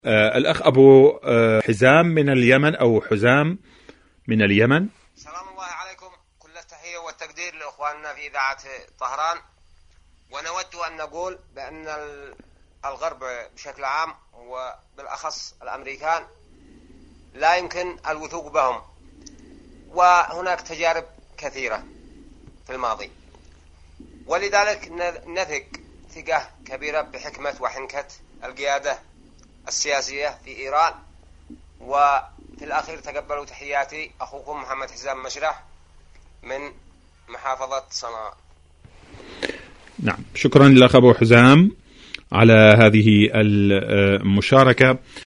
الأخ أبو حزام من اليمن أو حزام من اليمن. سلام الله عليكم، كل التحية والتقدير لإخواننا في إذاعة طهران. ونود أن نقول بأن الغرب بشكل عام وبالأخص الأمريكان لا يمكن الوثوق بهم، وهناك تجارب كثيرة في الماضي، ولذلك نثق ثقة كبيرة بحكمة وحنكة القيادة السياسية في إيران. وفي الأخير تقبلوا تحياتي، أخوكم محمد حزام مشرح من محافظة صنعاء. نعم، شكرا لك أبو حزام على هذه المشاركة.